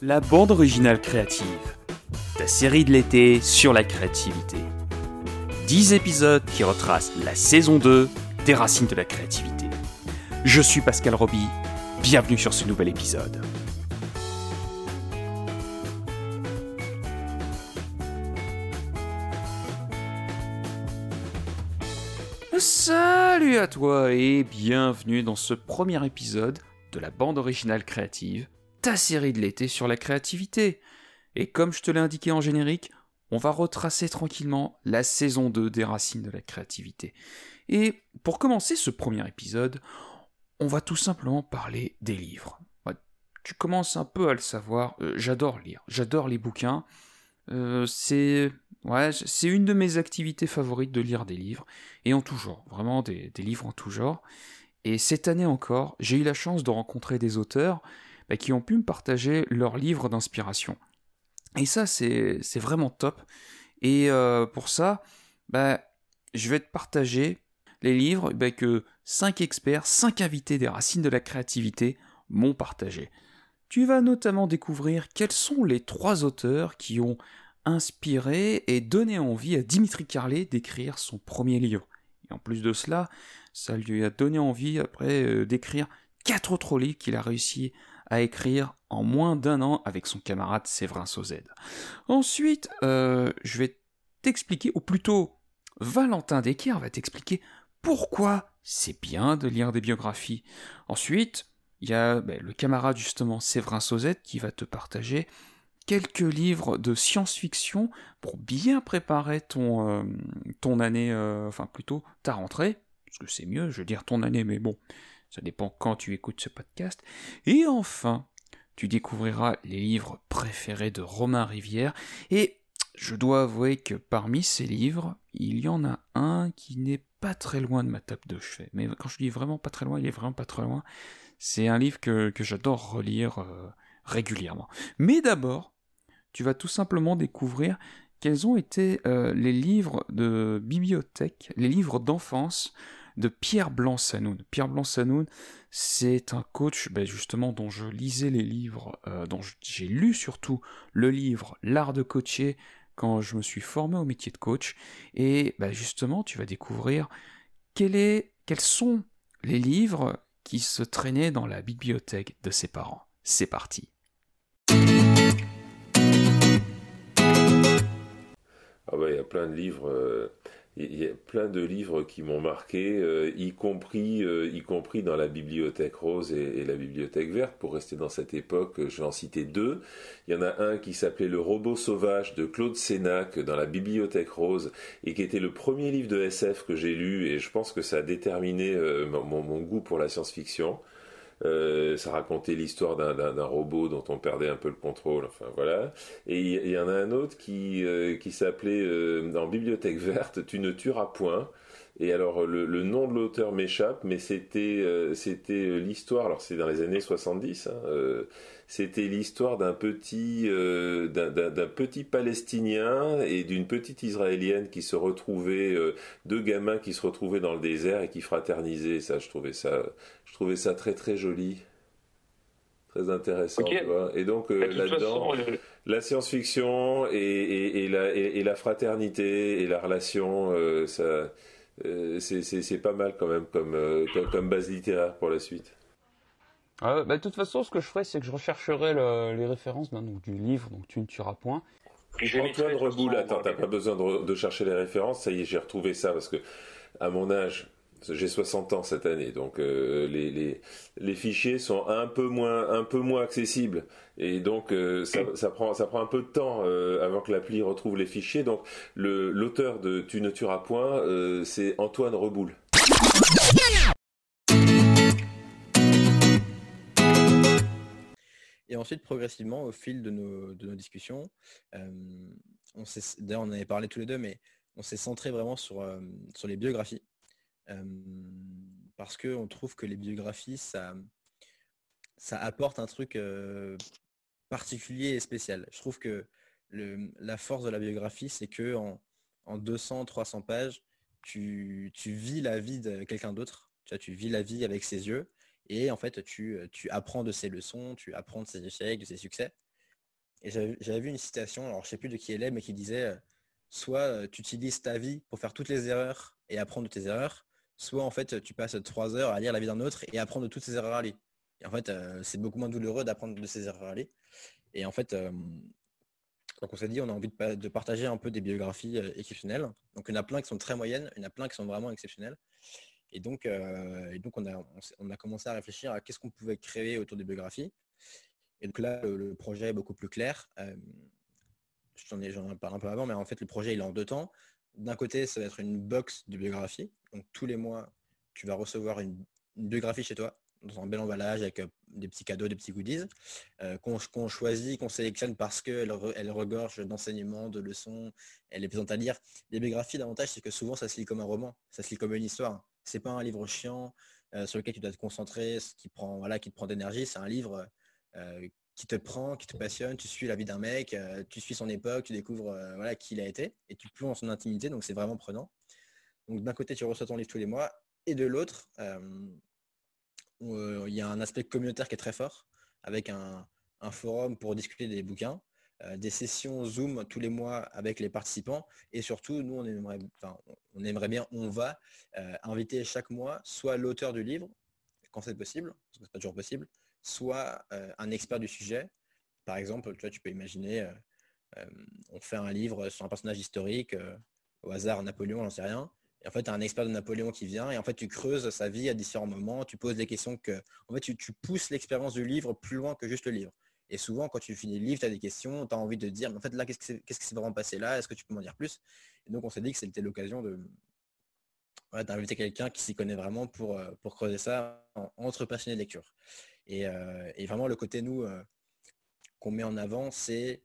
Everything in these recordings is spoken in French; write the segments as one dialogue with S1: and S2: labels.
S1: La bande originale créative, ta série de l'été sur la créativité. 10 épisodes qui retracent la saison 2 des racines de la créativité. Je suis Pascal Roby, bienvenue sur ce nouvel épisode. Salut à toi et bienvenue dans ce premier épisode de la bande originale créative, ta série de l'été sur la créativité. Et comme je te l'ai indiqué en générique, on va retracer tranquillement la saison 2 des racines de la créativité. Et pour commencer ce premier épisode, on va tout simplement parler des livres. Ouais, tu commences un peu à le savoir, j'adore lire, j'adore les bouquins. C'est une de mes activités favorites de lire des livres, et en tout genre, vraiment des livres en tout genre. Et cette année encore, j'ai eu la chance de rencontrer des auteurs qui ont pu me partager leurs livres d'inspiration. Et ça, c'est vraiment top. Et pour ça, je vais te partager les livres que 5 experts, 5 invités des racines de la créativité m'ont partagé. Tu vas notamment découvrir quels sont les 3 auteurs qui ont inspiré et donné envie à Dimitri Carlet d'écrire son premier livre. Et en plus de cela, ça lui a donné envie après d'écrire 4 autres livres qu'il a réussi à écrire en moins d'1 an avec son camarade Séverin Sauzède. Ensuite, je vais t'expliquer, ou plutôt Valentin Desquer va t'expliquer pourquoi c'est bien de lire des biographies. Ensuite, il y a le camarade justement Séverin Sauzède qui va te partager quelques livres de science-fiction pour bien préparer ton année, enfin plutôt ta rentrée, parce que c'est mieux, je veux dire ton année, mais bon, ça dépend quand tu écoutes ce podcast. Et enfin, tu découvriras les livres préférés de Romain Rivière, et je dois avouer que parmi ces livres, il y en a un qui n'est pas très loin de ma table de chevet. Mais quand je dis vraiment pas très loin, il est vraiment pas très loin. C'est un livre que j'adore relire régulièrement. Mais d'abord, tu vas tout simplement découvrir quels ont été les livres de bibliothèque, les livres d'enfance de Pierre Blanc-Sanoun. Pierre Blanc-Sanoun, c'est un coach justement dont je lisais les livres, dont j'ai lu surtout le livre L'art de coacher quand je me suis formé au métier de coach. Et justement, tu vas découvrir quels sont les livres qui se traînaient dans la bibliothèque de ses parents. C'est parti.
S2: Ah ouais, il y a plein de livres, il y a plein de livres qui m'ont marqué, y compris dans la bibliothèque rose et la bibliothèque verte. Pour rester dans cette époque, je vais en citer 2. Il y en a un qui s'appelait Le robot sauvage de Claude Sénac dans la bibliothèque rose et qui était le premier livre de SF que j'ai lu, et je pense que ça a déterminé mon goût pour la science-fiction. Ça racontait l'histoire d'un robot dont on perdait un peu le contrôle, enfin voilà. Et il y en a un autre qui s'appelait en bibliothèque verte, Tu ne tueras point. Et alors le nom de l'auteur m'échappe, mais c'était l'histoire, alors c'est dans les années 70, c'était l'histoire d'un petit Palestinien et d'une petite Israélienne qui se retrouvaient, 2 gamins qui se retrouvaient dans le désert et qui fraternisaient. Ça, je trouvais ça très très joli, très intéressant,
S3: Ok.
S2: tu vois. Et donc
S3: De toute
S2: là-dedans,
S3: façon,
S2: la science-fiction et la fraternité et la relation, c'est pas mal quand même comme base littéraire pour la suite.
S1: De toute façon, ce que je ferai, c'est que je rechercherai les références donc, du livre, donc Tu ne tueras point.
S3: puis je les
S2: Antoine
S3: mettrai de toute façon
S2: Reboul, attends,
S3: dans
S2: t'as pas besoin de chercher les références, ça y est, j'ai retrouvé ça, parce que à mon âge, j'ai 60 ans cette année, donc les fichiers sont un peu moins accessibles, et donc ça prend un peu de temps avant que l'appli retrouve les fichiers. Donc l'auteur de Tu ne tueras point, c'est Antoine Reboul.
S4: Et ensuite, progressivement, au fil de nos discussions, d'ailleurs on en avait parlé tous les deux, mais on s'est centré vraiment sur les biographies. Parce qu'on trouve que les biographies, ça apporte un truc particulier et spécial. Je trouve que la force de la biographie, c'est que en 200-300 pages, tu vis la vie de quelqu'un d'autre. Tu vis la vie avec ses yeux. Et en fait, tu apprends de ses leçons, tu apprends de ses échecs, de ses succès. Et j'avais vu une citation, alors je sais plus de qui elle est, mais qui disait soit tu utilises ta vie pour faire toutes les erreurs et apprendre de tes erreurs, soit en fait tu passes 3 heures à lire la vie d'un autre et apprendre de toutes ses erreurs à lui. Et en fait, c'est beaucoup moins douloureux d'apprendre de ses erreurs à lui. Et en fait, donc on s'est dit, on a envie de partager un peu des biographies exceptionnelles. Donc il y en a plein qui sont très moyennes, il y en a plein qui sont vraiment exceptionnelles. Et donc on a commencé à réfléchir à qu'est-ce qu'on pouvait créer autour des biographies. Et donc là, le projet est beaucoup plus clair. J'en ai parlé un peu avant, mais en fait, le projet, il est en 2 temps. D'un côté, ça va être une box de biographie. Donc tous les mois, tu vas recevoir une biographie chez toi, dans un bel emballage avec des petits cadeaux, des petits goodies, qu'on choisit, qu'on sélectionne parce qu'elle elle regorge d'enseignements, de leçons, elle est plaisante à lire. Les biographies, l'avantage, c'est que souvent, ça se lit comme un roman, ça se lit comme une histoire. C'est pas un livre chiant sur lequel tu dois te concentrer, voilà, qui te prend d'énergie. C'est un livre qui te prend, qui te passionne, tu suis la vie d'un mec, tu suis son époque, tu découvres voilà, qui il a été, et tu plonges dans son intimité, donc c'est vraiment prenant. Donc d'un côté, tu reçois ton livre tous les mois, et de l'autre, il y a un aspect communautaire qui est très fort, avec un forum pour discuter des bouquins, des sessions Zoom tous les mois avec les participants, et surtout, nous, on aimerait bien, on va inviter chaque mois soit l'auteur du livre, quand c'est possible, parce que c'est pas toujours possible, soit un expert du sujet. Par exemple, tu peux imaginer, on fait un livre sur un personnage historique, au hasard Napoléon, j'en sais rien. Et en fait, tu as un expert de Napoléon qui vient et en fait, tu creuses sa vie à différents moments, tu poses des questions en fait, tu pousses l'expérience du livre plus loin que juste le livre. Et souvent, quand tu finis le livre, tu as des questions, tu as envie de dire, mais en fait, là, qu'est-ce qui s'est vraiment passé là? Est-ce que tu peux m'en dire plus? Et donc, on s'est dit que c'était l'occasion d'inviter quelqu'un qui s'y connaît vraiment pour creuser ça entre passionnés de lecture. Et vraiment, le côté, nous, qu'on met en avant, c'est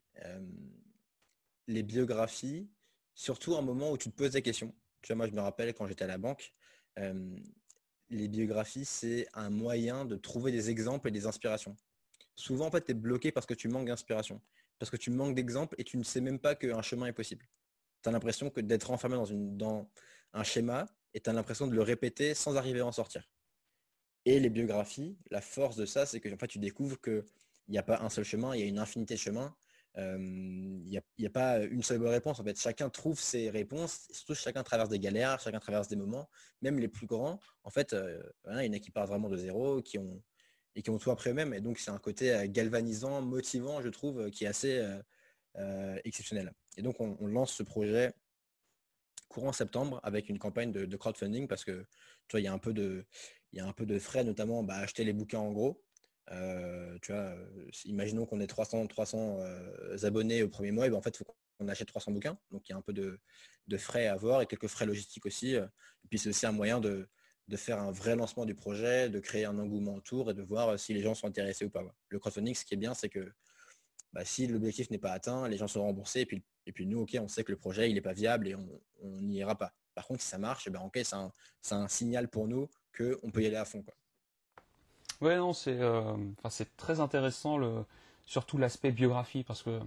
S4: les biographies, surtout un moment où tu te poses des questions. Tu vois, moi, je me rappelle quand j'étais à la banque, euh, les biographies, c'est un moyen de trouver des exemples et des inspirations. Souvent, en fait, tu es bloqué parce que tu manques d'inspiration, parce que tu manques d'exemples et tu ne sais même pas qu'un chemin est possible. Tu as l'impression que d'être enfermé dans un schéma et tu as l'impression de le répéter sans arriver à en sortir. Et les biographies, la force de ça, c'est que en fait, tu découvres qu'il n'y a pas un seul chemin, il y a une infinité de chemins. Il n'y a pas une seule bonne réponse. En fait, chacun trouve ses réponses, et surtout chacun traverse des galères, chacun traverse des moments, même les plus grands. En fait, voilà, il y en a qui partent vraiment de zéro, qui ont tout appris eux-mêmes. Et donc, c'est un côté galvanisant, motivant, je trouve, qui est assez exceptionnel. Et donc, on lance ce projet courant septembre avec une campagne de crowdfunding parce que tu vois, il y a un peu de frais, notamment acheter les bouquins en gros. Tu vois, imaginons qu'on ait 300 abonnés au premier mois, et en fait, il faut qu'on achète 300 bouquins. Donc, il y a un peu de frais à avoir et quelques frais logistiques aussi. Et puis, c'est aussi un moyen de faire un vrai lancement du projet, de créer un engouement autour et de voir si les gens sont intéressés ou pas. Le crowdfunding, ce qui est bien, c'est que si l'objectif n'est pas atteint, les gens sont remboursés et puis nous, ok, on sait que le projet il n'est pas viable et on n'y ira pas. Par contre, si ça marche, ok, c'est un signal pour nous qu'on peut y aller à fond, quoi.
S1: Ouais, non, c'est très intéressant, surtout l'aspect biographie, parce que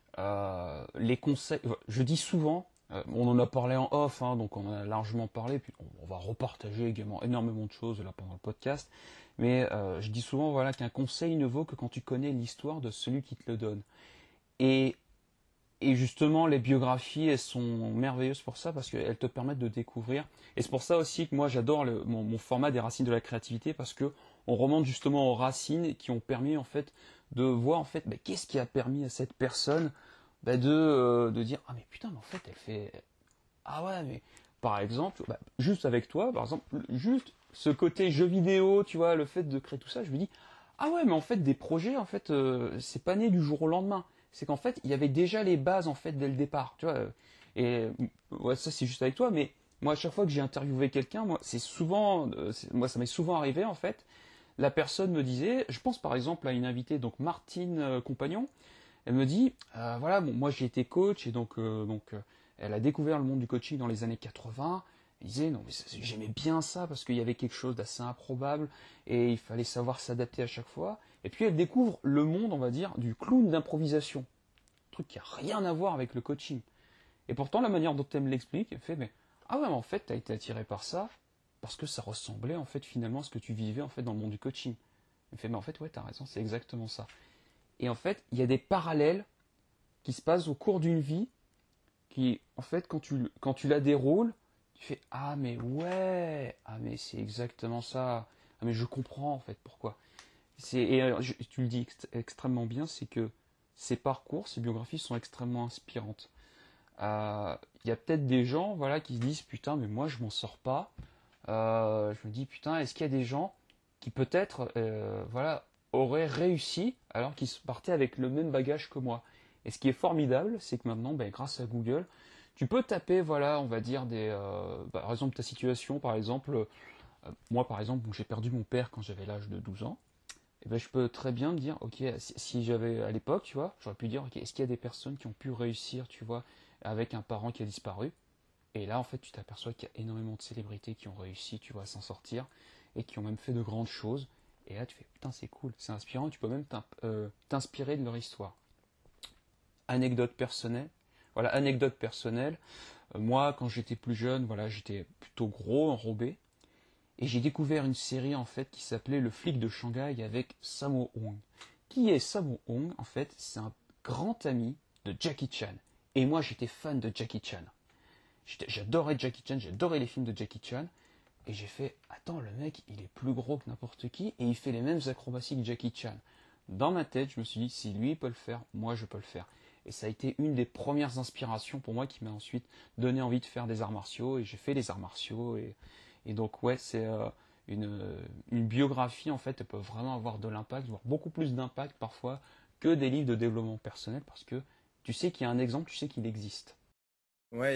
S1: les conseils, je dis souvent, on en a parlé en off, hein, donc on en a largement parlé, puis on va repartager également énormément de choses là pendant le podcast, mais je dis souvent voilà qu'un conseil ne vaut que quand tu connais l'histoire de celui qui te le donne. Et, et justement, les biographies, elles sont merveilleuses pour ça, parce qu'elles te permettent de découvrir. Et c'est pour ça aussi que moi j'adore mon format des racines de la créativité, parce que on remonte justement aux racines qui ont permis en fait de voir en fait qu'est-ce qui a permis à cette personne de dire ah mais putain mais en fait elle fait ah ouais mais par exemple juste avec toi par exemple juste ce côté jeu vidéo tu vois le fait de créer tout ça je me dis ah ouais mais en fait des projets en fait c'est pas né du jour au lendemain c'est qu'en fait il y avait déjà les bases en fait dès le départ tu vois et ouais ça c'est juste avec toi mais moi à chaque fois que j'ai interviewé quelqu'un moi c'est souvent moi ça m'est souvent arrivé en fait la personne me disait, je pense par exemple à une invitée, donc Martine Compagnon, elle me dit, voilà, bon, moi j'ai été coach et donc elle a découvert le monde du coaching dans les années 80. Elle disait, non mais j'aimais bien ça parce qu'il y avait quelque chose d'assez improbable et il fallait savoir s'adapter à chaque fois. Et puis elle découvre le monde, on va dire, du clown d'improvisation, un truc qui a rien à voir avec le coaching. Et pourtant la manière dont elle me l'explique, elle fait, mais ah ouais, mais en fait t'as été attiré par ça parce que ça ressemblait en fait finalement à ce que tu vivais en fait dans le monde du coaching. Elle me fait mais en fait ouais t'as raison c'est exactement ça. Et en fait il y a des parallèles qui se passe au cours d'une vie, qui, en fait, quand tu la déroules, tu fais ah mais ouais, ah mais c'est exactement ça, ah mais je comprends en fait pourquoi. Tu le dis extrêmement bien, c'est que ces parcours, ces biographies sont extrêmement inspirantes. Il y a peut-être des gens voilà, qui se disent putain mais moi je m'en sors pas. Je me dis putain est-ce qu'il y a des gens qui peut-être voilà, auraient réussi alors qu'ils partaient avec le même bagage que moi. Et ce qui est formidable, c'est que maintenant, ben, grâce à Google, tu peux taper, voilà, on va dire par exemple ta situation, par exemple, moi par exemple, bon, j'ai perdu mon père quand j'avais l'âge de 12 ans. Et ben, je peux très bien me dire, ok, si j'avais à l'époque, tu vois, j'aurais pu dire, ok, est-ce qu'il y a des personnes qui ont pu réussir, tu vois, avec un parent qui a disparu. Et là, en fait, tu t'aperçois qu'il y a énormément de célébrités qui ont réussi, tu vois, à s'en sortir et qui ont même fait de grandes choses. Et là, tu fais, putain, c'est cool, c'est inspirant, tu peux même t'inspirer de leur histoire. Anecdote personnelle. Voilà, anecdote personnelle. Moi, quand j'étais plus jeune, voilà, j'étais plutôt gros, enrobé. Et j'ai découvert une série, en fait, qui s'appelait Le flic de Shanghai avec Sammo Hung. Qui est Sammo Hung? En fait, c'est un grand ami de Jackie Chan. Et moi, j'étais fan de Jackie Chan. J'adorais Jackie Chan, j'adorais les films de Jackie Chan. Et j'ai fait, attends, le mec, il est plus gros que n'importe qui et il fait les mêmes acrobaties que Jackie Chan. Dans ma tête, je me suis dit, si lui peut le faire, moi je peux le faire. Et ça a été une des premières inspirations pour moi qui m'a ensuite donné envie de faire des arts martiaux. Et j'ai fait des arts martiaux. Et donc, ouais, c'est une biographie, en fait, elle peut vraiment avoir de l'impact, voire beaucoup plus d'impact parfois que des livres de développement personnel parce que tu sais qu'il y a un exemple, tu sais qu'il existe.
S4: Ouais,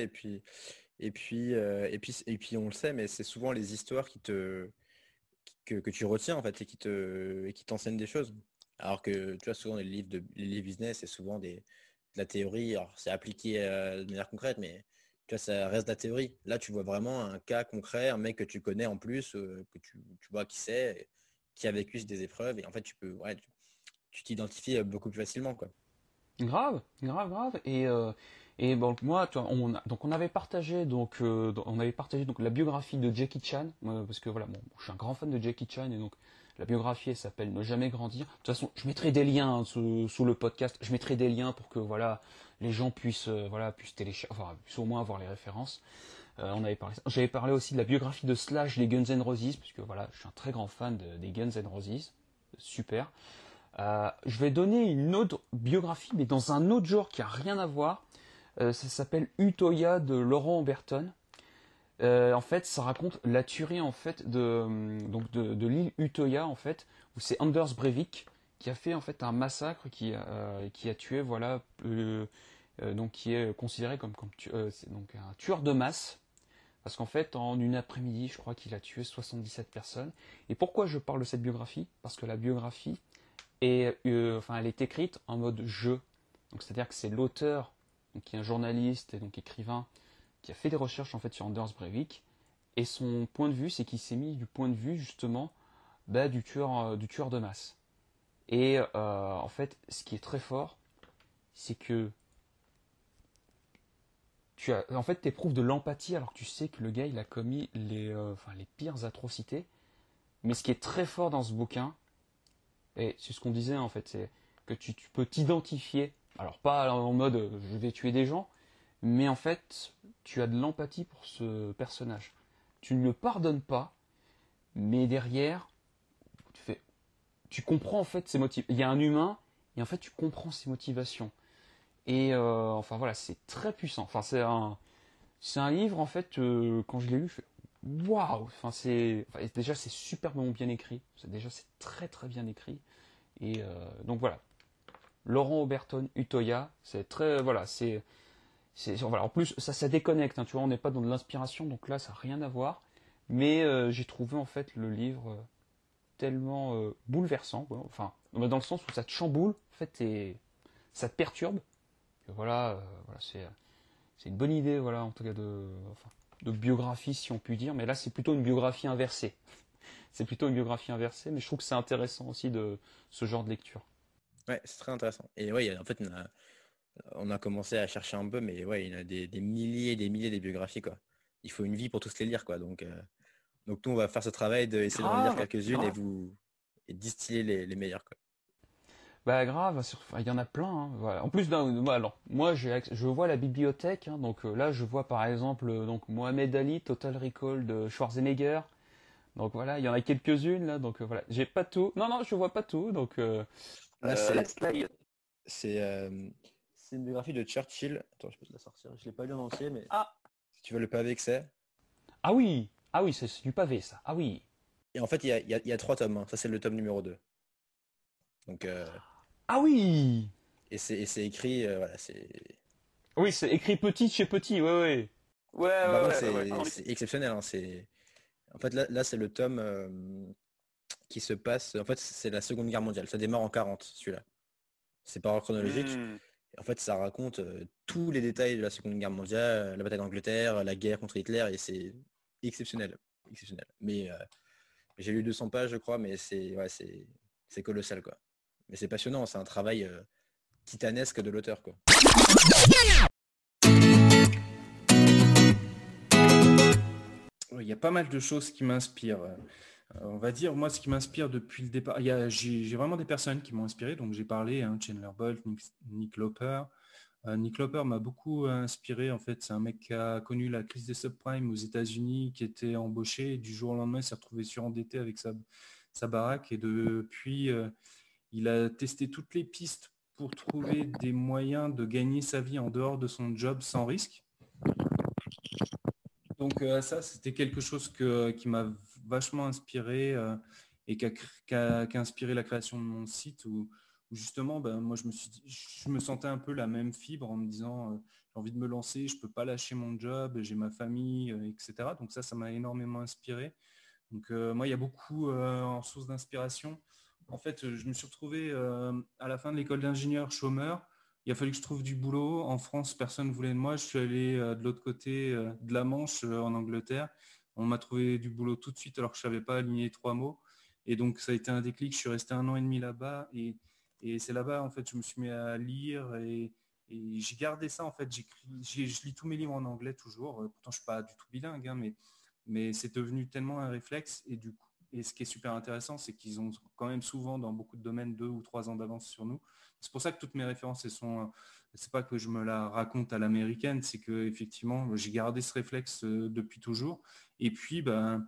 S4: et puis on le sait, mais c'est souvent les histoires que tu retiens en fait et qui t'enseignent des choses. Alors que tu vois, souvent les livres business, c'est souvent de la théorie. Alors c'est appliqué de manière concrète, mais tu vois, ça reste de la théorie. Là, tu vois vraiment un cas concret, un mec que tu connais en plus, que tu vois qui c'est, qui a vécu des épreuves, et en fait, tu t'identifies beaucoup plus facilement, quoi.
S1: Grave, grave, grave. Et bon, moi, tu vois, donc on avait partagé donc la biographie de Jackie Chan parce que voilà, bon, je suis un grand fan de Jackie Chan et donc la biographie elle s'appelle Ne jamais grandir. De toute façon, je mettrai des liens hein, sous le podcast. Je mettrai des liens pour que voilà les gens puissent voilà puissent télécharger, enfin puissent au moins avoir les références. J'avais parlé aussi de la biographie de Slash des Guns N' Roses parce que voilà, je suis un très grand fan des Guns N' Roses. Super. Je vais donner une autre biographie, mais dans un autre genre qui a rien à voir. Ça s'appelle Utoya de Laurent Oberton. En fait, ça raconte la tuerie en fait de l'île Utoya en fait, où c'est Anders Breivik qui a fait en fait un massacre qui a tué voilà donc qui est considéré c'est donc un tueur de masse. Parce qu'en fait, en une après-midi, je crois qu'il a tué 77 personnes. Et pourquoi je parle de cette biographie? Parce que la biographie, elle est écrite en mode jeu. Donc c'est-à-dire que c'est l'auteur, donc qui est un journaliste et donc écrivain, qui a fait des recherches en fait sur Anders Breivik. Et son point de vue, c'est qu'il s'est mis du point de vue justement bah, du tueur de masse. Et en fait, ce qui est très fort, c'est que en fait, t'éprouves de l'empathie alors que tu sais que le gars il a commis les pires atrocités. Mais ce qui est très fort dans ce bouquin, et c'est ce qu'on disait en fait, c'est que tu peux t'identifier. Alors pas en mode je vais tuer des gens, mais en fait tu as de l'empathie pour ce personnage. Tu ne le pardonnes pas, mais derrière tu comprends en fait ses motivations. Il y a un humain et en fait tu comprends ses motivations. Et enfin voilà, c'est très puissant. Enfin c'est un livre en fait quand je l'ai lu, je fais waouh. Déjà c'est superbement bien écrit. C'est très très bien écrit. Et donc voilà, Laurent Oberton, Utoya, c'est très voilà, voilà. En plus ça déconnecte, hein, tu vois, on n'est pas dans de l'inspiration, donc là ça n'a rien à voir. Mais j'ai trouvé en fait le livre tellement bouleversant, quoi. Enfin dans le sens où ça te chamboule, en fait, ça te perturbe. Que voilà, voilà c'est une bonne idée, voilà, en tout cas de biographie si on peut dire. Mais là c'est plutôt une biographie inversée. C'est plutôt une biographie inversée, mais je trouve que c'est intéressant aussi de ce genre de lecture.
S4: Ouais, c'est très intéressant. Et ouais, en fait, on a commencé à chercher un peu, mais ouais, il y en a des milliers et des milliers de biographies, quoi. Il faut une vie pour tous les lire, quoi. Donc nous, on va faire ce travail d'essayer d'en lire
S1: Grave,
S4: quelques-unes et
S1: grave.
S4: vous et distiller les meilleures, quoi.
S1: Bah grave, enfin, il y en a plein. Hein, voilà. En plus, alors, moi je vois la bibliothèque, hein, donc là je vois par exemple donc Mohamed Ali, Total Recall de Schwarzenegger. Donc voilà, il y en a quelques-unes là, donc voilà. J'ai pas tout. Non, non, je vois pas tout, donc
S4: Là, c'est c'est une biographie de Churchill. Attends, je peux te la sortir. Je l'ai pas lu en entier, mais si tu veux le pavé que c'est.
S1: Ah oui, c'est du pavé ça. Ah oui.
S4: Et en fait, il y a 3 tomes, hein. Ça, c'est le tome numéro 2. Donc,
S1: Ah oui.
S4: et c'est écrit, voilà, c'est.
S1: Oui, c'est écrit petit chez petit, ouais, ouais.
S4: Par contre, c'est exceptionnel, hein. En fait, là c'est le tome qui se passe. En fait, c'est la Seconde Guerre mondiale. Ça démarre en 40, celui-là. C'est par ordre chronologique. En fait, ça raconte tous les détails de la Seconde Guerre mondiale, la bataille d'Angleterre, la guerre contre Hitler, et c'est exceptionnel. Exceptionnel. Mais j'ai lu 200 pages, je crois, mais c'est colossal, quoi. Mais c'est passionnant, c'est un travail titanesque de l'auteur, quoi.
S3: Il y a pas mal de choses qui m'inspirent. On va dire, moi, ce qui m'inspire depuis le départ, j'ai vraiment des personnes qui m'ont inspiré. Donc, j'ai parlé, hein, Chandler Bolt, Nick Loper. Nick Loper m'a beaucoup inspiré. En fait, c'est un mec qui a connu la crise des subprimes aux États-Unis, qui était embauché. Et du jour au lendemain, il s'est retrouvé surendetté avec sa baraque. Et depuis, il a testé toutes les pistes pour trouver des moyens de gagner sa vie en dehors de son job sans risque. Donc ça, c'était quelque chose qui m'a vachement inspiré et qui a inspiré la création de mon site où justement, ben, moi, je me sentais un peu la même fibre en me disant, j'ai envie de me lancer, je peux pas lâcher mon job, j'ai ma famille, etc. Donc ça m'a énormément inspiré. Donc moi, il y a beaucoup en source d'inspiration. En fait, je me suis retrouvé à la fin de l'école d'ingénieur chômeur. Il a fallu que je trouve du boulot. En France, personne ne voulait de moi. Je suis allé de l'autre côté de la Manche, en Angleterre. On m'a trouvé du boulot tout de suite alors que je ne savais pas aligner 3 mots. Et donc, ça a été un déclic. Je suis resté 1 an et demi là-bas. Et c'est là-bas, en fait, je me suis mis à lire et j'ai gardé ça. En fait, je lis tous mes livres en anglais toujours. Pourtant, je ne suis pas du tout bilingue, hein, mais c'est devenu tellement un réflexe. Et ce qui est super intéressant, c'est qu'ils ont quand même souvent, dans beaucoup de domaines, 2 ou 3 ans d'avance sur nous. C'est pour ça que toutes mes références, c'est pas que je me la raconte à l'américaine, c'est que effectivement, j'ai gardé ce réflexe depuis toujours. Et puis,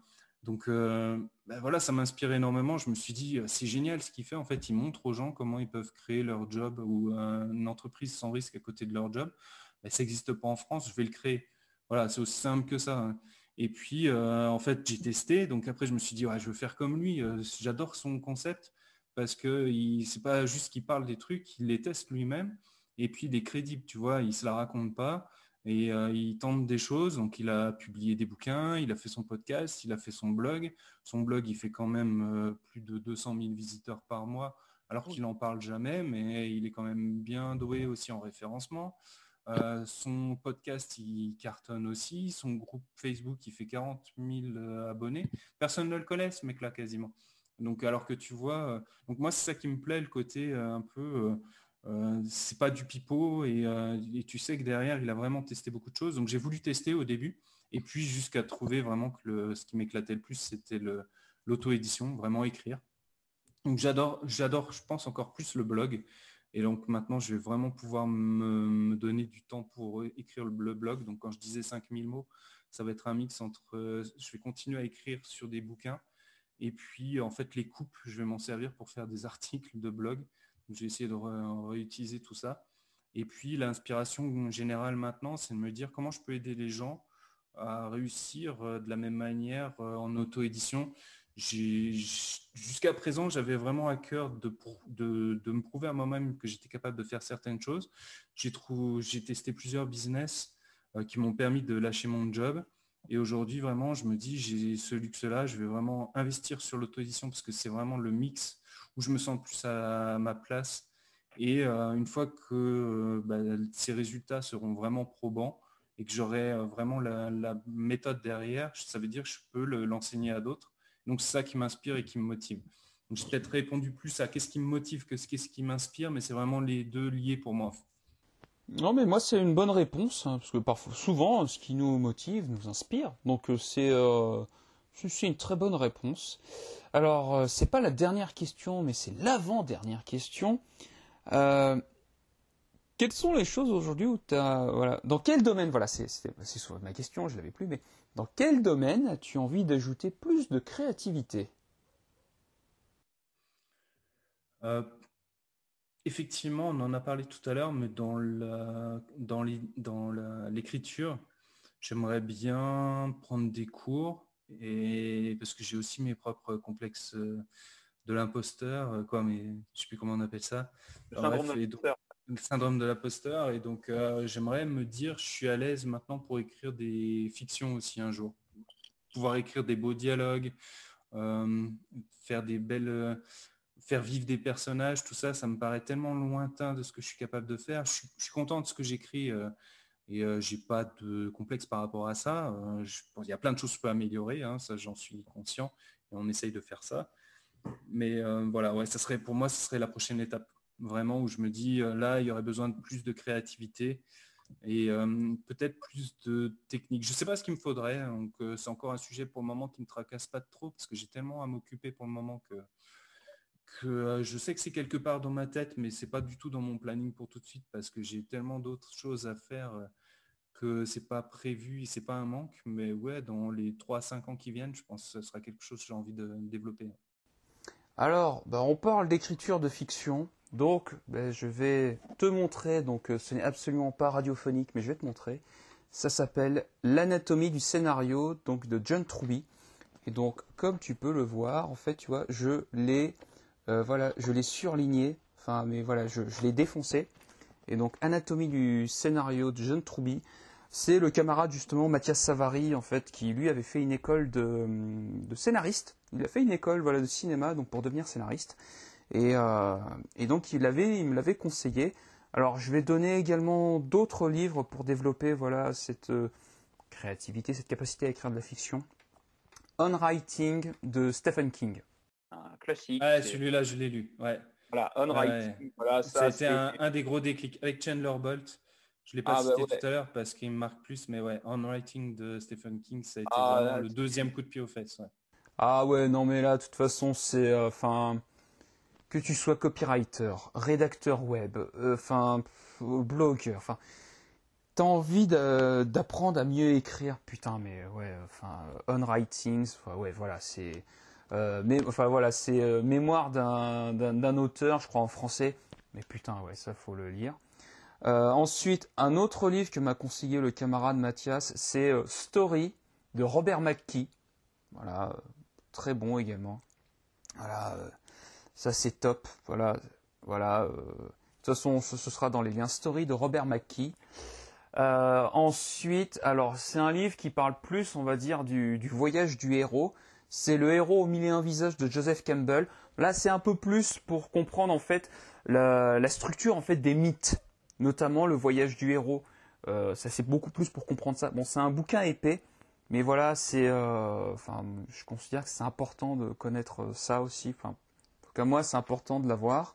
S3: voilà, ça m'inspire énormément. Je me suis dit, c'est génial ce qu'il fait. En fait, il montre aux gens comment ils peuvent créer leur job ou une entreprise sans risque à côté de leur job. Ça n'existe pas en France, je vais le créer. Voilà, c'est aussi simple que ça, hein. Et puis, en fait, j'ai testé. Donc après, je me suis dit, ouais, je veux faire comme lui. J'adore son concept parce que c'est pas juste qu'il parle des trucs, il les teste lui-même. Et puis, il est crédible, tu vois, il se la raconte pas. Et il tente des choses. Donc, il a publié des bouquins, il a fait son podcast, il a fait son blog. Son blog, il fait quand même plus de 200 000 visiteurs par mois, alors qu'il n'en parle jamais, mais il est quand même bien doué aussi en référencement. Son podcast, il cartonne aussi. Son groupe Facebook, il fait 40 000 abonnés. Personne ne le connaît, ce mec-là, quasiment. Donc, alors que tu vois... donc, moi, c'est ça qui me plaît, le côté un peu... c'est pas du pipeau et tu sais que derrière, il a vraiment testé beaucoup de choses. Donc, j'ai voulu tester au début. Et puis, jusqu'à trouver vraiment que ce qui m'éclatait le plus, c'était l'auto-édition, vraiment écrire. Donc, j'adore, je pense, encore plus le blog. Et donc maintenant, je vais vraiment pouvoir me donner du temps pour écrire le blog. Donc quand je disais 5000 mots, ça va être un mix entre, je vais continuer à écrire sur des bouquins. Et puis en fait, les coupes, je vais m'en servir pour faire des articles de blog. Donc, je vais essayer de réutiliser tout ça. Et puis l'inspiration générale maintenant, c'est de me dire comment je peux aider les gens à réussir de la même manière en auto-édition. Jusqu'à présent, j'avais vraiment à cœur de me prouver à moi-même que j'étais capable de faire certaines choses. J'ai testé plusieurs business qui m'ont permis de lâcher mon job. Et aujourd'hui, vraiment, je me dis, j'ai ce luxe-là, je vais vraiment investir sur l'auto-édition parce que c'est vraiment le mix où je me sens plus à ma place. Et une fois que ces résultats seront vraiment probants et que j'aurai vraiment la méthode derrière, ça veut dire que je peux l'enseigner à d'autres. Donc, c'est ça qui m'inspire et qui me motive. Donc, j'ai peut-être répondu plus à qu'est-ce qui me motive que qu'est-ce qui m'inspire, mais c'est vraiment les deux liés pour moi.
S1: Non, mais moi, c'est une bonne réponse, hein, parce que parfois, souvent, ce qui nous motive nous inspire. Donc, c'est une très bonne réponse. Alors, c'est pas la dernière question, mais c'est l'avant-dernière question. Quelles sont les choses aujourd'hui où tu as... Voilà, dans quel domaine, voilà, c'est soit ma question, je l'avais plus, mais dans quel domaine as-tu envie d'ajouter plus de créativité?
S3: Euh, Effectivement, on en a parlé tout à l'heure, mais dans l'écriture, j'aimerais bien prendre des cours, et parce que j'ai aussi mes propres complexes de l'imposteur, quoi, mais je sais plus comment on appelle ça.
S5: Le
S3: Enfin,
S5: syndrome
S3: bref,
S5: de l'imposteur.
S3: le syndrome de l'imposteur, et donc j'aimerais me dire, je suis à l'aise maintenant pour écrire des fictions aussi un jour, pouvoir écrire des beaux dialogues, euh, faire des belles faire vivre des personnages, tout ça, ça me paraît tellement lointain de ce que je suis capable de faire. Je suis content de ce que j'écris et j'ai pas de complexe par rapport à ça. Il y a plein de choses que je peux améliorer, hein, ça j'en suis conscient et on essaye de faire ça. Mais voilà, ouais, ça serait pour moi, ce serait la prochaine étape, vraiment où je me dis là, il y aurait besoin de plus de créativité et peut-être plus de technique. Je sais pas ce qu'il me faudrait, donc c'est encore un sujet pour le moment qui me tracasse pas trop parce que j'ai tellement à m'occuper pour le moment que je sais que c'est quelque part dans ma tête, mais c'est pas du tout dans mon planning pour tout de suite parce que j'ai tellement d'autres choses à faire que c'est pas prévu, c'est pas un manque, mais ouais, dans les 3 à 5 ans qui viennent, je pense que ce sera quelque chose que j'ai envie de développer.
S1: Alors, on parle d'écriture de fiction, donc je vais te montrer, donc ce n'est absolument pas radiophonique, mais je vais te montrer. Ça s'appelle L'anatomie du scénario, donc de John Truby. Et donc, comme tu peux le voir, en fait, tu vois, je l'ai surligné, enfin, mais voilà, je l'ai défoncé. Et donc, Anatomie du scénario de John Truby, c'est le camarade justement Mathias Savary, en fait, qui lui avait fait une école de scénariste. Il a fait une école, voilà, de cinéma, donc pour devenir scénariste. Et donc, il me l'avait conseillé. Alors, je vais donner également d'autres livres pour développer, voilà, cette créativité, cette capacité à écrire de la fiction. On Writing de Stephen King.
S5: Un classique.
S3: Ouais, celui-là, je l'ai lu. Ouais.
S5: Voilà, On Writing.
S3: Ouais.
S5: Voilà,
S3: Ça a été
S5: c'est
S3: un des gros déclics avec Chandler Bolt. Je ne l'ai pas
S5: Ah, bah
S3: cité
S5: ouais.
S3: tout à l'heure parce qu'il me marque plus, mais ouais, On Writing de Stephen King, ça a été
S5: Ah,
S3: vraiment
S5: là,
S3: le deuxième coup de pied aux fesses. Ouais.
S1: Ah ouais, non mais là, de toute façon, c'est... que tu sois copywriter, rédacteur web, blogueur, t'as envie d'apprendre à mieux écrire, putain, mais ouais, on writings, ouais, voilà, c'est... c'est mémoire d'un auteur, je crois en français, mais putain, ouais, ça, faut le lire. Ensuite, un autre livre que m'a conseillé le camarade Mathias, c'est Story de Robert McKee. Voilà, très bon également. Voilà, ça c'est top. Voilà. De toute façon, ce sera dans les liens. Story de Robert McKee. Ensuite, alors c'est un livre qui parle plus, on va dire, du voyage du héros. C'est Le héros aux mille et un visages de Joseph Campbell. Là, c'est un peu plus pour comprendre en fait la structure en fait des mythes, notamment le voyage du héros. Ça c'est beaucoup plus pour comprendre ça. Bon, c'est un bouquin épais, mais voilà, je considère que c'est important de connaître ça aussi. En tout cas, moi, c'est important de l'avoir.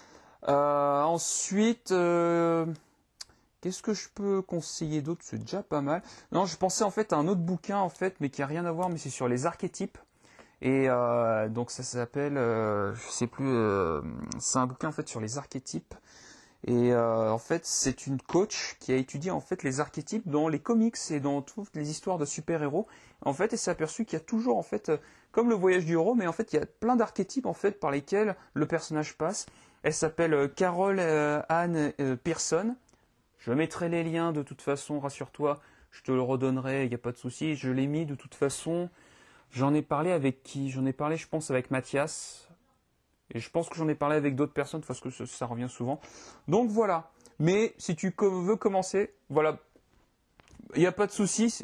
S1: Ensuite, qu'est-ce que je peux conseiller d'autre? C'est déjà pas mal. Non, je pensais en fait à un autre bouquin en fait, mais qui a rien à voir, mais c'est sur les archétypes. Et donc ça s'appelle, je sais plus, c'est un bouquin en fait sur les archétypes. Et en fait, c'est une coach qui a étudié en fait les archétypes dans les comics et dans toutes les histoires de super-héros. En fait, elle s'est aperçue qu'il y a toujours en fait, comme le voyage du héros, mais en fait, il y a plein d'archétypes en fait par lesquels le personnage passe. Elle s'appelle Carol Ann Pearson. Je mettrai les liens de toute façon, rassure-toi, je te le redonnerai, il n'y a pas de souci. Je l'ai mis de toute façon. J'en ai parlé avec qui? J'en ai parlé, je pense, avec Mathias. Et je pense que j'en ai parlé avec d'autres personnes parce que ça revient souvent. Donc voilà. Mais si tu veux commencer, voilà, il n'y a pas de souci.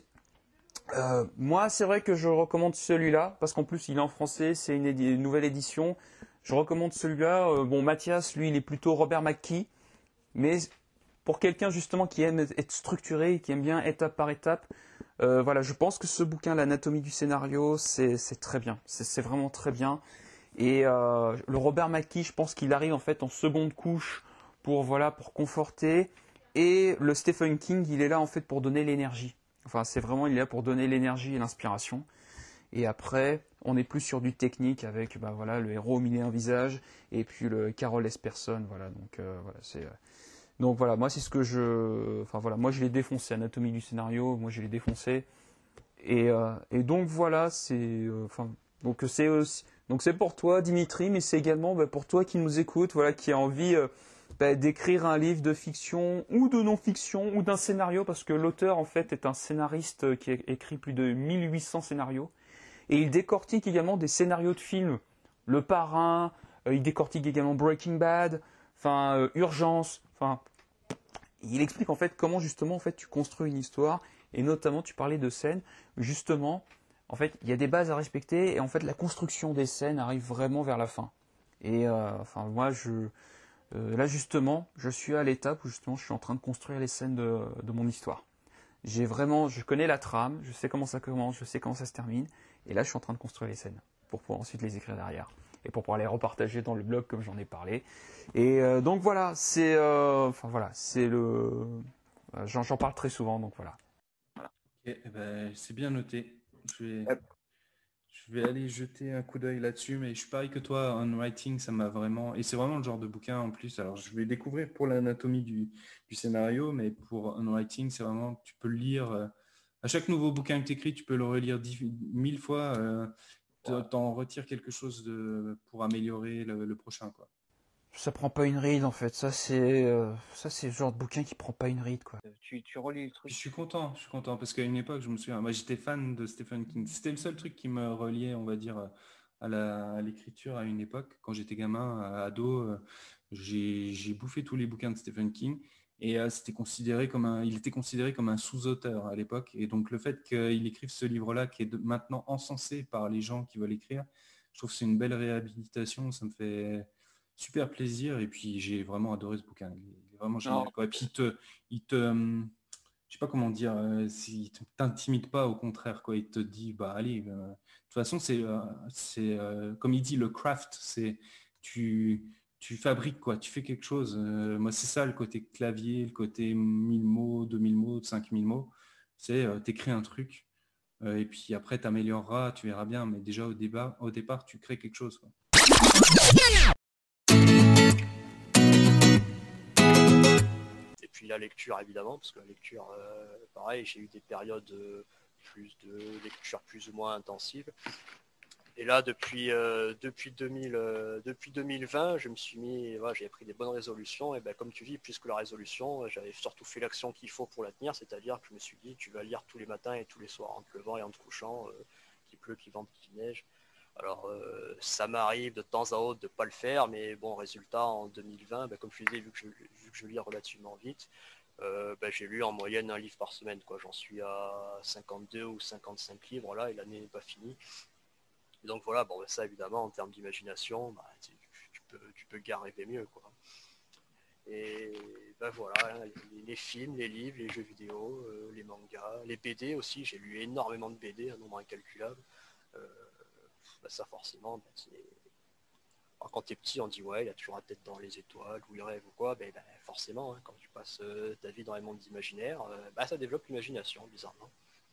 S1: Moi, c'est vrai que je recommande celui-là parce qu'en plus, il est en français, c'est une nouvelle édition. Je recommande celui-là. Bon, Mathias, lui, il est plutôt Robert McKee. Mais pour quelqu'un justement qui aime être structuré, qui aime bien étape par étape, voilà, je pense que ce bouquin, l'anatomie du scénario, c'est très bien. C'est vraiment très bien. Et le Robert McKee, je pense qu'il arrive en fait en seconde couche pour conforter. Et le Stephen King, il est là en fait pour donner l'énergie. Enfin, c'est vraiment, il est là pour donner l'énergie et l'inspiration. Et après, on est plus sur du technique avec le héros au milieu d'un visage et puis le Carol Esperson. Voilà, donc voilà, moi c'est ce que moi je l'ai défoncé. Anatomie du scénario, moi je l'ai défoncé. Et donc voilà, donc c'est pour toi Dimitri, mais c'est également pour toi qui nous écoute, voilà, qui a envie d'écrire un livre de fiction ou de non-fiction ou d'un scénario, parce que l'auteur en fait est un scénariste qui a écrit plus de 1800 scénarios et il décortique également des scénarios de films. Le Parrain, il décortique également Breaking Bad, Urgence, il explique en fait comment justement en fait tu construis une histoire et notamment tu parlais de scènes, justement en fait il y a des bases à respecter et en fait la construction des scènes arrive vraiment vers la fin. Et moi là justement je suis à l'étape où justement je suis en train de construire les scènes de mon histoire. Je connais la trame, je sais comment ça commence, je sais comment ça se termine et là je suis en train de construire les scènes pour pouvoir ensuite les écrire derrière et pour pouvoir les repartager dans le blog comme j'en ai parlé. Et donc voilà, j'en parle très souvent, donc voilà.
S3: Ok, c'est bien noté. Je vais aller jeter un coup d'œil là-dessus, mais je suis pareil que toi, Unwriting, ça m'a vraiment... Et c'est vraiment le genre de bouquin en plus. Alors, je vais découvrir pour l'anatomie du scénario, mais pour Unwriting, c'est vraiment... Tu peux le lire... à chaque nouveau bouquin que tu écris, tu peux le relire 1000 fois. T'en retires quelque chose pour améliorer le prochain, quoi.
S1: Ça prend pas une ride en fait, ça c'est le genre de bouquin qui prend pas une ride quoi.
S5: Tu relis le truc.
S3: Je suis content parce qu'à une époque, je me souviens, moi j'étais fan de Stephen King. C'était le seul truc qui me reliait, on va dire, à l'écriture à une époque. Quand j'étais gamin, ado, j'ai bouffé tous les bouquins de Stephen King et il était considéré comme un sous-auteur à l'époque. Et donc le fait qu'il écrive ce livre-là, qui est maintenant encensé par les gens qui veulent écrire, je trouve que c'est une belle réhabilitation. Ça me fait super plaisir et puis j'ai vraiment adoré ce bouquin. Il est vraiment génial, quoi. Et puis je sais pas comment dire, il t'intimide pas, au contraire, quoi. Il te dit, bah allez, de toute façon, c'est comme il dit, le craft, c'est tu fabriques, quoi, tu fais quelque chose. Moi, c'est ça le côté clavier, le côté 1000 mots, 2000 mots, 5000 mots. C'est t'écris un truc et puis après t'amélioreras, tu verras bien. Mais déjà au départ, tu crées quelque chose, quoi.
S6: Et puis la lecture évidemment, parce que la lecture, pareil, j'ai eu des périodes plus de lecture plus ou moins intensive. Et là, depuis 2020, je me suis mis, j'ai pris des bonnes résolutions. Et comme tu dis, plus que la résolution, j'avais surtout fait l'action qu'il faut pour la tenir, c'est-à-dire que je me suis dit, tu vas lire tous les matins et tous les soirs, en te levant et en te couchant, qu'il pleut, qu'il vente, qu'il neige. Alors, ça m'arrive de temps à autre de ne pas le faire, mais bon, résultat, en 2020, comme je disais, vu que je lis relativement vite, j'ai lu en moyenne un livre par semaine, quoi. J'en suis à 52 ou 55 livres, là, et l'année n'est pas finie. Et donc voilà, ça évidemment, en termes d'imagination, tu peux guère rêver mieux, quoi. Et voilà, les films, les livres, les jeux vidéo, les mangas, les BD aussi, j'ai lu énormément de BD, un nombre incalculable. Ça forcément, alors, quand t'es petit, on dit ouais, il a toujours la tête dans les étoiles ou il rêve ou quoi, forcément, hein, quand tu passes ta vie dans les mondes imaginaires, ça développe l'imagination, bizarrement.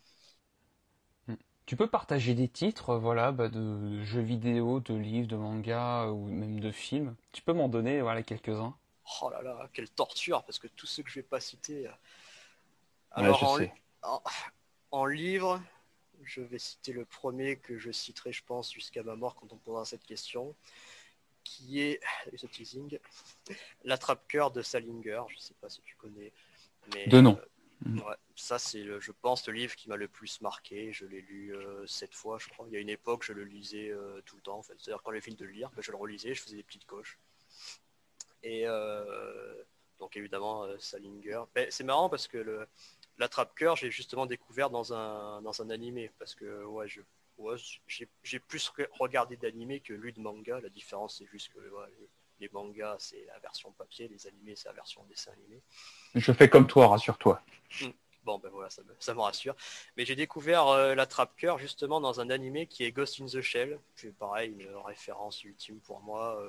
S1: Tu peux partager des titres de jeux vidéo, de livres, de mangas ou même de films. Tu peux m'en donner quelques-uns.
S6: Oh là là, quelle torture, parce que tous ceux que je vais pas citer.
S1: Alors
S6: en livre, je vais citer le premier que je citerai, je pense, jusqu'à ma mort quand on posera cette question, qui est ce teasing, L'attrape-cœur de Salinger. Je sais pas si tu connais, mais
S1: de nom.
S6: Ouais, ça c'est je pense le livre qui m'a le plus marqué. Je l'ai lu 7 fois, je crois. Il y a une époque, je le lisais tout le temps, en fait. C'est-à-dire quand j'avais fini de le lire, je le relisais, je faisais des petites coches. Et donc évidemment Salinger. C'est marrant parce que l'attrape-cœur, j'ai justement découvert dans un animé, parce que j'ai plus regardé d'animé que lu de manga. La différence, c'est juste que les mangas, c'est la version papier, les animés, c'est la version dessin animé.
S5: Je fais comme toi, rassure-toi.
S6: Bon, voilà, ça me rassure. Mais j'ai découvert l'attrape-cœur justement dans un animé qui est Ghost in the Shell. C'est pareil, une référence ultime pour moi.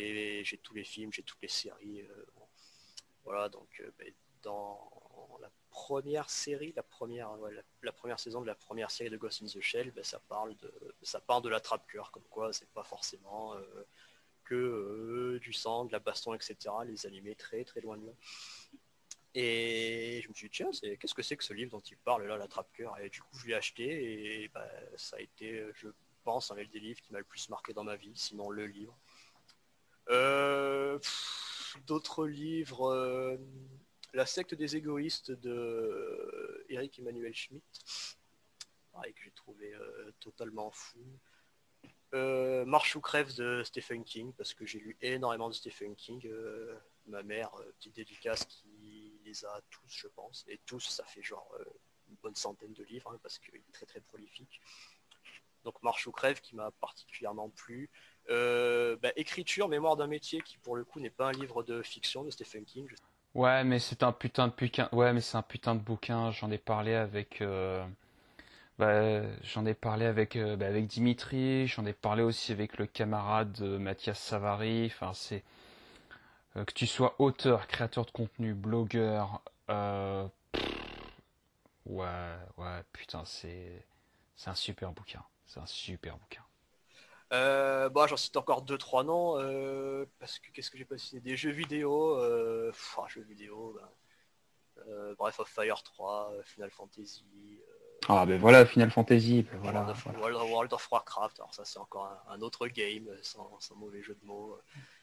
S6: J'ai tous les films, j'ai toutes les séries. Voilà, donc dans première série, la première saison de la première série de Ghost in the Shell, ça parle de l'attrape-cœur, comme quoi c'est pas forcément que du sang, de la baston, etc. Les animés très très loin de là. Et je me suis dit, tiens, qu'est-ce que c'est que ce livre dont il parle là, l'attrape-cœur? Et du coup, je l'ai acheté et ça a été, je pense, un des livres qui m'a le plus marqué dans ma vie, sinon le livre. D'autres livres, La secte des égoïstes de Eric Emmanuel Schmitt, pareil, que j'ai trouvé totalement fou. Marche ou crève de Stephen King, parce que j'ai lu énormément de Stephen King. Ma mère, petite dédicace, qui les a tous, je pense, et tous, ça fait genre une bonne centaine de livres, parce qu'il est très très prolifique. Donc Marche ou crève qui m'a particulièrement plu. Écriture, mémoire d'un métier, qui pour le coup n'est pas un livre de fiction de Stephen King.
S1: Ouais, mais c'est un putain de bouquin. Ouais, mais c'est un putain de bouquin. J'en ai parlé avec. Avec Dimitri. J'en ai parlé aussi avec le camarade Mathias Savary. Enfin, c'est que tu sois auteur, créateur de contenu, blogueur. Ouais, putain, c'est un super bouquin. C'est un super bouquin.
S6: J'en cite encore 2-3 noms, parce que qu'est-ce que j'ai pas cité? Des jeux vidéo, Breath of Fire 3, Final Fantasy,
S5: Ah ben voilà, Final Fantasy, ben voilà.
S6: World of Warcraft, alors ça c'est encore un autre game, sans mauvais jeu de mots.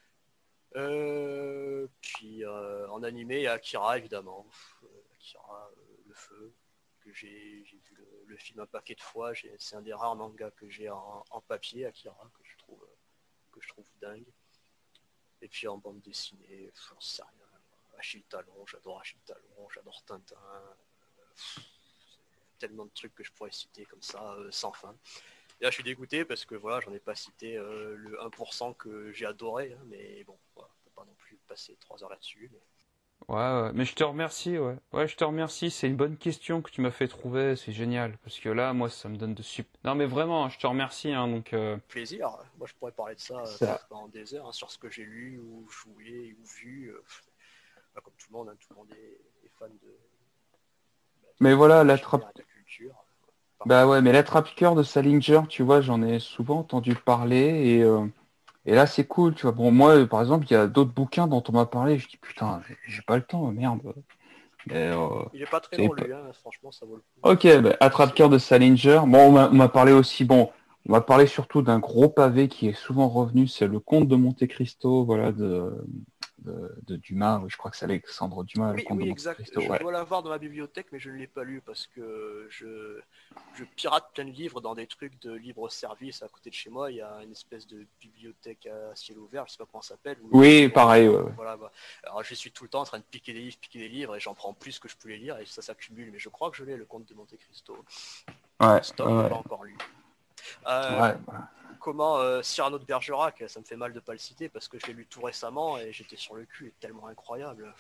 S6: Puis en animé, il y a Akira évidemment, Akira, le feu, que j'ai vu le film un paquet de fois. C'est un des rares mangas que j'ai en papier, Akira, que je trouve dingue. Et puis en bande dessinée, j'en sais rien. Achille Talon, j'adore Tintin. Tellement de trucs que je pourrais citer comme ça, sans fin. Et là, je suis dégoûté parce que voilà, j'en ai pas cité le 1% que j'ai adoré, mais bon, voilà, on peut pas non plus passer 3 heures là-dessus.
S1: Ouais, mais je te remercie, ouais. Ouais, je te remercie, c'est une bonne question que tu m'as fait trouver, c'est génial. Parce que là, moi, ça me donne de super... Non, mais vraiment, je te remercie, hein, donc...
S6: Plaisir, moi je pourrais parler de ça pendant des heures, sur ce que j'ai lu, ou joué, ou vu. Comme tout le monde est fan
S5: Mais voilà,
S6: de la culture.
S5: Bah ouais, mais l'attrape-cœur de Salinger, tu vois, j'en ai souvent entendu parler et là c'est cool, tu vois. Bon, moi, par exemple, il y a d'autres bouquins dont on m'a parlé, je dis putain, j'ai pas le temps, merde. Mais,
S6: il est pas très
S5: c'est
S6: long
S5: pas-
S6: lui, franchement ça vaut le coup.
S5: Ok, bah, attrape-cœur de Salinger. Bon, on m'a parlé aussi, on m'a parlé surtout d'un gros pavé qui est souvent revenu, c'est le Comte de Monte Cristo, voilà, de Dumas, oui, je crois que c'est Alexandre Dumas, le Comte de
S6: Oui,
S5: Monte
S6: exact.
S5: Cristo,
S6: Je
S5: ouais.
S6: dois l'avoir dans ma bibliothèque, mais je ne l'ai pas lu parce que je pirate plein de livres dans des trucs de libre-service à côté de chez moi. Il y a une espèce de bibliothèque à ciel ouvert, je sais pas comment ça s'appelle.
S5: Oui, pareil, ouais.
S6: Voilà, alors je suis tout le temps en train de piquer des livres, et j'en prends plus que je peux les lire et ça s'accumule. Mais je crois que je l'ai, le Comte de Monte Cristo.
S5: Ouais,
S6: Stop,
S5: ouais.
S6: pas encore lu.
S5: Ouais.
S6: Comment Cyrano de Bergerac, ça me fait mal de pas le citer parce que je l'ai lu tout récemment et j'étais sur le cul, il est tellement incroyable.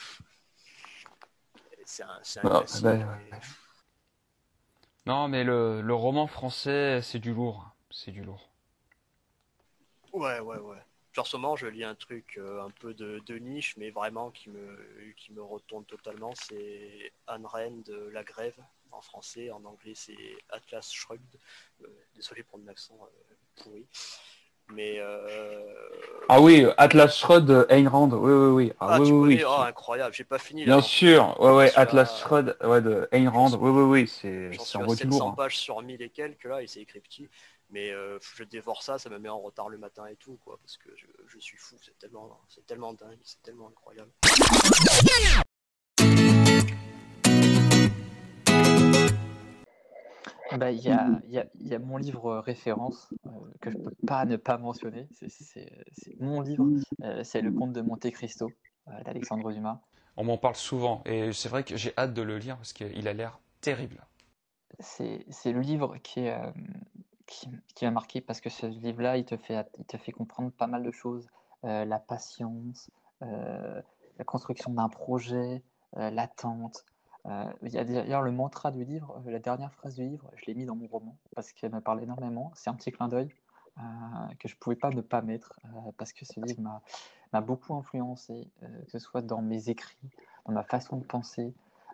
S6: C'est un classique.
S5: Bah,
S1: Non, mais le roman français, c'est du lourd. C'est du lourd.
S6: Ouais. Genre, en ce moment, je lis un truc un peu de niche, mais vraiment qui me retourne totalement. C'est Ayn Rand, La Grève, en français. En anglais, c'est Atlas Shrugged. Désolé pour mon accent pourri. Mais
S5: Ah oui, Atlas Shrugged, Ayn Rand, oui.
S6: Ah,
S5: oui,
S6: tu
S5: oui,
S6: connais?
S5: oui.
S6: Oh, incroyable, j'ai pas fini là.
S5: Bien sûr, ouais,
S6: suis
S5: Atlas
S6: à-
S5: Shrugged, ouais, de Ayn Rand, oui,
S6: J'en
S5: c'est
S6: suis à
S5: envoie du lourd.
S6: 700
S5: Hein.
S6: pages sur 1000 et quelques là, et c'est écrit petit. Mais je dévore ça me met en retard le matin et tout, quoi, parce que je suis fou, c'est tellement dingue, c'est tellement incroyable.
S7: Il y a mon livre référence que je peux pas ne pas mentionner. C'est mon livre. C'est Le Comte de Monte Cristo d'Alexandre Dumas.
S1: On m'en parle souvent, et c'est vrai que j'ai hâte de le lire, parce qu'il a l'air terrible.
S7: C'est le livre qui m'a marqué parce que ce livre-là, il te fait comprendre pas mal de choses. La patience, la construction d'un projet, l'attente. Il y a d'ailleurs le mantra du livre, la dernière phrase du livre, je l'ai mis dans mon roman parce qu'elle me parle énormément. C'est un petit clin d'œil que je ne pouvais pas ne pas mettre parce que ce livre m'a beaucoup influencé, que ce soit dans mes écrits, dans ma façon de penser,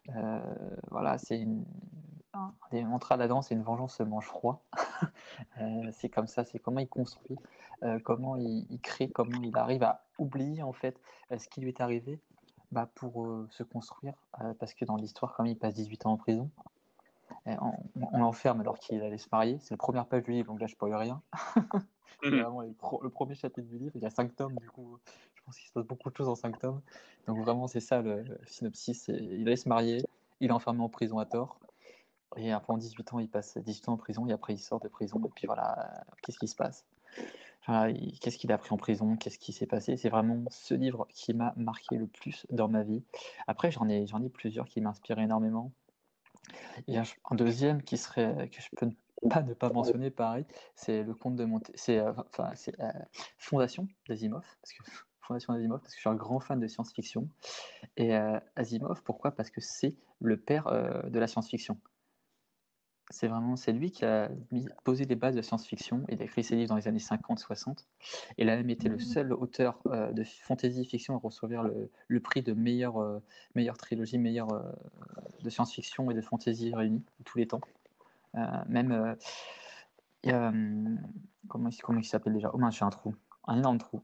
S7: Voilà, un des mantras de la danse, c'est une vengeance se mange froid. C'est comme ça, c'est comment il construit, comment il crée, comment il arrive à oublier en fait ce qui lui est arrivé pour se construire. Parce que dans l'histoire, quand même, il passe 18 ans en prison. On l'enferme alors qu'il allait se marier. C'est la première page du livre, donc là, je ne spoil rien. C'est vraiment le premier chapitre du livre. Il y a 5 tomes, du coup, je pense qu'il se passe beaucoup de choses en 5 tomes. Donc vraiment, c'est ça le synopsis. Il allait se marier, il est enfermé en prison à tort. Et pendant 18 ans, il passe 18 ans en prison et après il sort de prison. Et puis voilà, qu'est-ce qui se passe? Qu'est-ce qu'il a appris en prison? Qu'est-ce qui s'est passé? C'est vraiment ce livre qui m'a marqué le plus dans ma vie. Après, j'en ai plusieurs qui m'inspirent énormément. Il y a un deuxième que je peux ne pas mentionner, pareil, c'est le conte de Fondation d'Asimov, Fondation d'Asimov, parce que je suis un grand fan de science-fiction. Et Asimov, pourquoi? Parce que c'est le père de la science-fiction. C'est lui qui a posé les bases de science-fiction. Il a écrit ses livres dans les années 50-60. Il a même été le seul auteur de fantasy-fiction à recevoir le prix de meilleure trilogie, de science-fiction et de fantasy réunis de tous les temps. Il y a, comment il s'appelle déjà? Oh mince, j'ai un trou. Un énorme trou.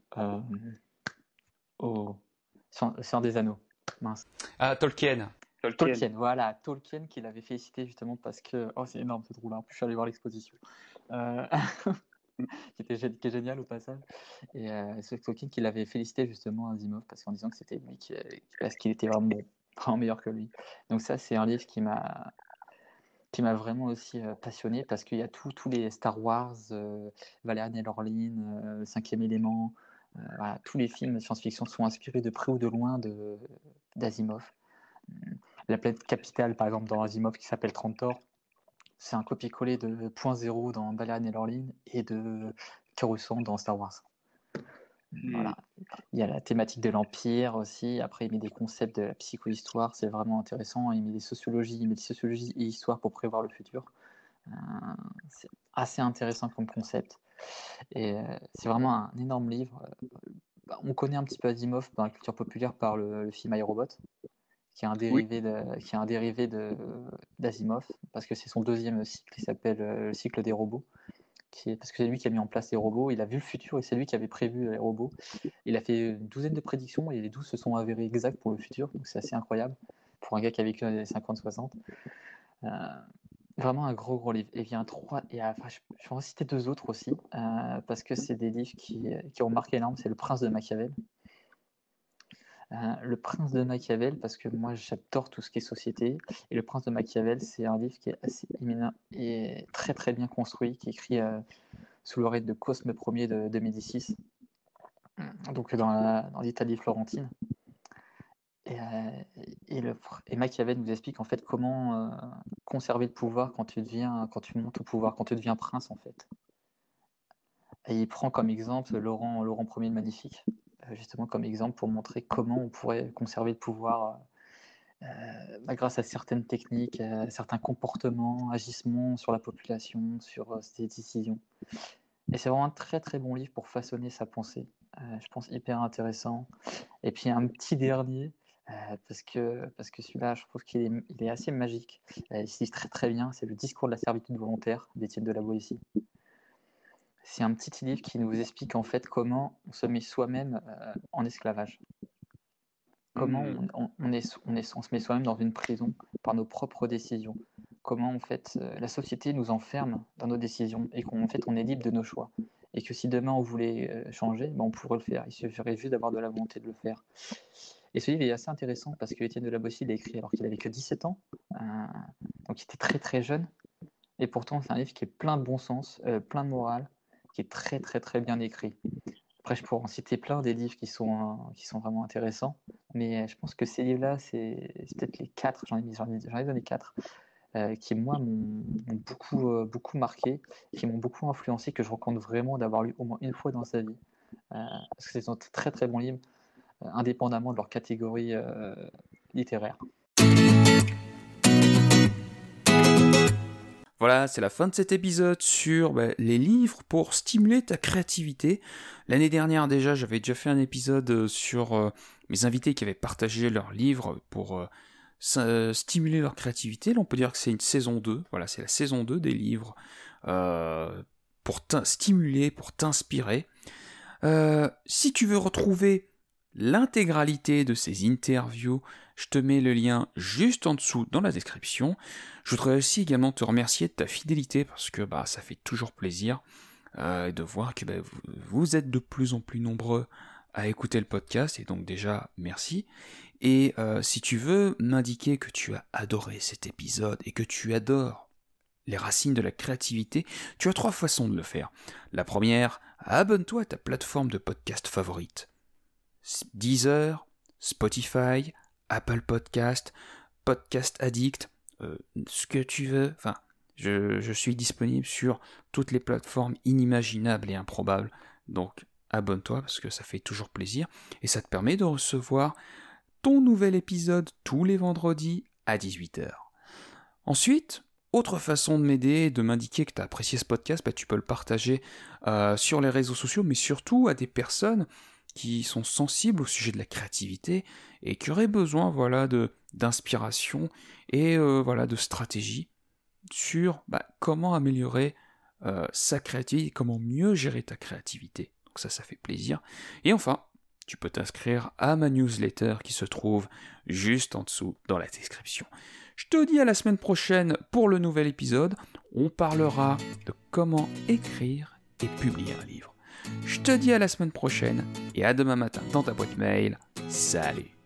S7: Seigneur des Anneaux. Mince.
S1: Ah, Tolkien,
S7: Voilà, Tolkien qui l'avait félicité justement parce que... Oh, c'est énorme ce trou-là. En plus, je suis allé voir l'exposition. Qui est génial au passage. Et c'est Tolkien qui l'avait félicité justement à Asimov parce disant que c'était lui parce qu'il était vraiment meilleur que lui. Donc ça, c'est un livre qui m'a vraiment aussi passionné parce qu'il y a tous les Star Wars, Valérian et Laureline, Cinquième élément, voilà, tous les films de science-fiction sont inspirés de près ou de loin d'Asimov. La planète capitale, par exemple, dans Asimov, qui s'appelle Trantor, c'est un copier-coller de Point Zéro dans Valérian et Laureline et de Coruscant dans Star Wars. Voilà. Il y a la thématique de l'Empire aussi. Après, il met des concepts de la psychohistoire, c'est vraiment intéressant. Il met des sociologies et histoire pour prévoir le futur. C'est assez intéressant comme concept. Et c'est vraiment un énorme livre. On connaît un petit peu Asimov dans la culture populaire par le film iRobot, qui est un dérivé d'Asimov, parce que c'est son deuxième cycle, qui s'appelle le cycle des robots, parce que c'est lui qui a mis en place les robots, il a vu le futur et c'est lui qui avait prévu les robots. Il a fait une douzaine de prédictions et les 12 se sont avérées exactes pour le futur, donc c'est assez incroyable pour un gars qui a vécu dans les années 50-60. Vraiment un gros livre. Et il y a un 3, et je vais en citer 2 autres aussi, parce que c'est des livres qui ont marqué énorme, c'est Le Prince de Machiavel. Le Prince de Machiavel, parce que moi j'adore tout ce qui est société, et Le Prince de Machiavel, c'est un livre qui est assez éminent et très très bien construit, qui est écrit sous l'autorité de Cosme Ier de Médicis, donc dans l'Italie florentine. Et Machiavel nous explique en fait comment conserver le pouvoir quand tu montes au pouvoir, quand tu deviens prince en fait. Et il prend comme exemple Laurent Ier le Magnifique, justement comme exemple pour montrer comment on pourrait conserver le pouvoir grâce à certaines techniques, certains comportements, agissements sur la population, sur ses décisions. Et c'est vraiment un très très bon livre pour façonner sa pensée. Je pense hyper intéressant. Et puis un petit dernier, parce que celui-là, je trouve qu'il est assez magique. Il se lit très très bien, c'est Le Discours de la servitude volontaire d'Étienne de la Boétie. C'est un petit livre qui nous explique en fait comment on se met soi-même en esclavage. Comment on se met soi-même dans une prison par nos propres décisions. Comment en fait la société nous enferme dans nos décisions et qu'en fait on est libre de nos choix. Et que si demain on voulait changer, on pourrait le faire. Il suffirait juste d'avoir de la volonté de le faire. Et ce livre est assez intéressant parce que Étienne de la Boétie l'a écrit alors qu'il avait que 17 ans. Donc il était très très jeune. Et pourtant c'est un livre qui est plein de bon sens, plein de morale, qui est très très très bien écrit. Après, je pourrais en citer plein des livres qui sont vraiment intéressants, mais je pense que ces livres-là, c'est peut-être les 4, j'en ai donné 4, qui moi m'ont beaucoup marqué, qui m'ont beaucoup influencé, que je recommande vraiment d'avoir lu au moins une fois dans sa vie, parce que c'est un très très bon livre, indépendamment de leur catégorie littéraire.
S1: Voilà, c'est la fin de cet épisode sur les livres pour stimuler ta créativité. L'année dernière déjà, j'avais déjà fait un épisode sur mes invités qui avaient partagé leurs livres pour stimuler leur créativité. Là, on peut dire que c'est une saison 2. Voilà, c'est la saison 2 des livres pour stimuler, pour t'inspirer. Si tu veux retrouver l'intégralité de ces interviews, je te mets le lien juste en dessous dans la description. Je voudrais aussi également te remercier de ta fidélité parce que ça fait toujours plaisir de voir que vous êtes de plus en plus nombreux à écouter le podcast, et donc déjà merci. Et si tu veux m'indiquer que tu as adoré cet épisode et que tu adores les racines de la créativité, tu as 3 façons de le faire. La première, abonne-toi à ta plateforme de podcast favorite. Deezer, Spotify, Apple Podcast, Podcast Addict, ce que tu veux. Enfin, je suis disponible sur toutes les plateformes inimaginables et improbables. Donc, abonne-toi parce que ça fait toujours plaisir. Et ça te permet de recevoir ton nouvel épisode tous les vendredis à 18h. Ensuite, autre façon de m'aider, de m'indiquer que tu as apprécié ce podcast, tu peux le partager sur les réseaux sociaux, mais surtout à des personnes qui sont sensibles au sujet de la créativité et qui auraient besoin d'inspiration et de stratégie sur comment améliorer sa créativité, comment mieux gérer ta créativité. Donc ça fait plaisir. Et enfin, tu peux t'inscrire à ma newsletter qui se trouve juste en dessous dans la description. Je te dis à la semaine prochaine pour le nouvel épisode. On parlera de comment écrire et publier un livre. Je te dis à la semaine prochaine et à demain matin dans ta boîte mail. Salut!